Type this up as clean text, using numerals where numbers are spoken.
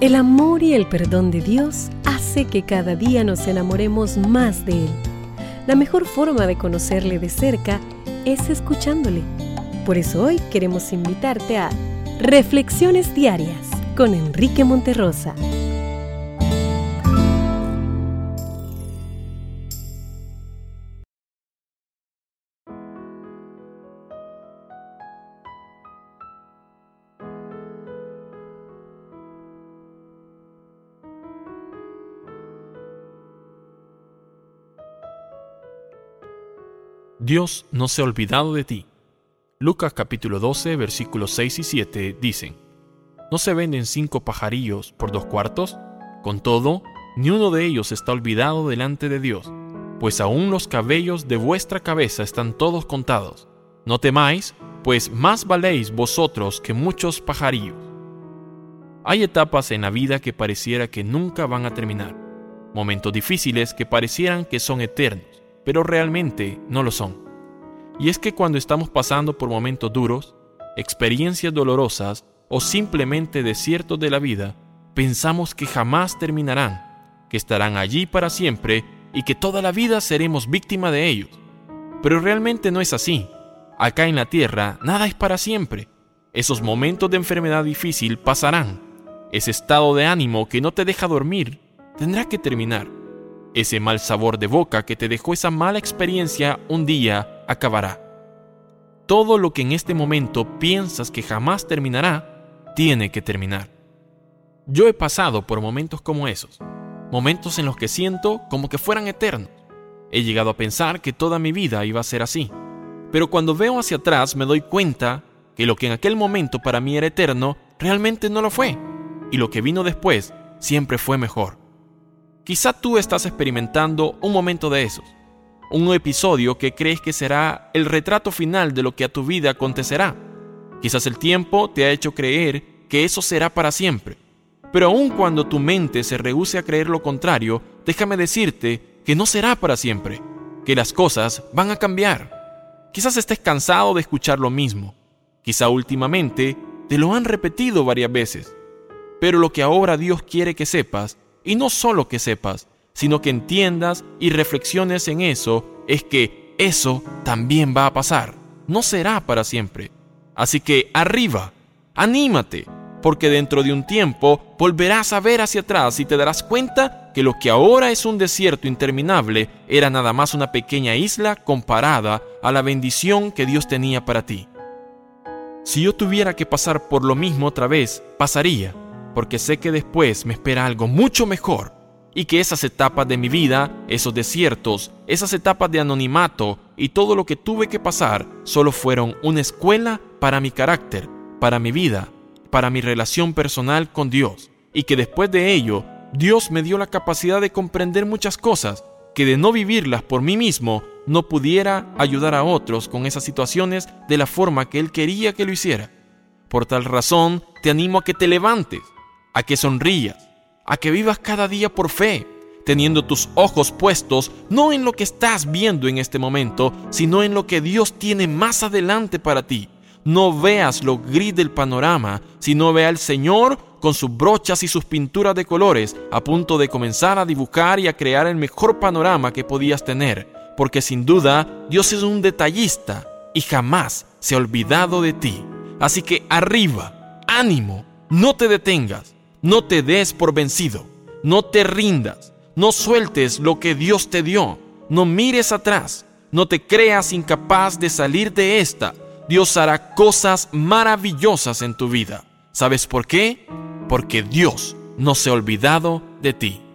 El amor y el perdón de Dios hace que cada día nos enamoremos más de Él. La mejor forma de conocerle de cerca es escuchándole. Por eso hoy queremos invitarte a Reflexiones Diarias con Enrique Monterrosa. Dios no se ha olvidado de ti. Lucas capítulo 12, versículos 6 y 7 dicen: ¿No se venden 5 pajarillos por 2 cuartos? Con todo, ni uno de ellos está olvidado delante de Dios, pues aún los cabellos de vuestra cabeza están todos contados. No temáis, pues más valéis vosotros que muchos pajarillos. Hay etapas en la vida que pareciera que nunca van a terminar, momentos difíciles que parecieran que son eternos, pero realmente no lo son. Y es que cuando estamos pasando por momentos duros, experiencias dolorosas o simplemente desiertos de la vida, pensamos que jamás terminarán, que estarán allí para siempre y que toda la vida seremos víctima de ellos. Pero realmente no es así. Acá en la tierra nada es para siempre. Esos momentos de enfermedad difícil pasarán. Ese estado de ánimo que no te deja dormir tendrá que terminar. Ese mal sabor de boca que te dejó esa mala experiencia un día acabará. Todo lo que en este momento piensas que jamás terminará, tiene que terminar. Yo he pasado por momentos como esos, momentos en los que siento como que fueran eternos. He llegado a pensar que toda mi vida iba a ser así, pero cuando veo hacia atrás me doy cuenta que lo que en aquel momento para mí era eterno, realmente no lo fue, y lo que vino después siempre fue mejor. Quizá tú estás experimentando un momento de esos, un episodio que crees que será el retrato final de lo que a tu vida acontecerá. Quizás el tiempo te ha hecho creer que eso será para siempre, pero aun cuando tu mente se rehúse a creer lo contrario, déjame decirte que no será para siempre, que las cosas van a cambiar. Quizás estés cansado de escuchar lo mismo, quizá últimamente te lo han repetido varias veces, pero lo que ahora Dios quiere que sepas, y no solo que sepas, sino que entiendas y reflexiones en eso, es que eso también va a pasar. No será para siempre. Así que arriba, anímate, porque dentro de un tiempo volverás a ver hacia atrás y te darás cuenta que lo que ahora es un desierto interminable era nada más una pequeña isla comparada a la bendición que Dios tenía para ti. Si yo tuviera que pasar por lo mismo otra vez, pasaría, porque sé que después me espera algo mucho mejor y que esas etapas de mi vida, esos desiertos, esas etapas de anonimato y todo lo que tuve que pasar solo fueron una escuela para mi carácter, para mi vida, para mi relación personal con Dios, y que después de ello, Dios me dio la capacidad de comprender muchas cosas que de no vivirlas por mí mismo no pudiera ayudar a otros con esas situaciones de la forma que Él quería que lo hiciera. Por tal razón, te animo a que te levantes, a que sonrías, a que vivas cada día por fe, teniendo tus ojos puestos no en lo que estás viendo en este momento, sino en lo que Dios tiene más adelante para ti. No veas lo gris del panorama, sino ve al Señor con sus brochas y sus pinturas de colores, a punto de comenzar a dibujar y a crear el mejor panorama que podías tener, porque sin duda Dios es un detallista y jamás se ha olvidado de ti. Así que arriba, ánimo, no te detengas. No te des por vencido, no te rindas, no sueltes lo que Dios te dio, no mires atrás, no te creas incapaz de salir de esta. Dios hará cosas maravillosas en tu vida. ¿Sabes por qué? Porque Dios no se ha olvidado de ti.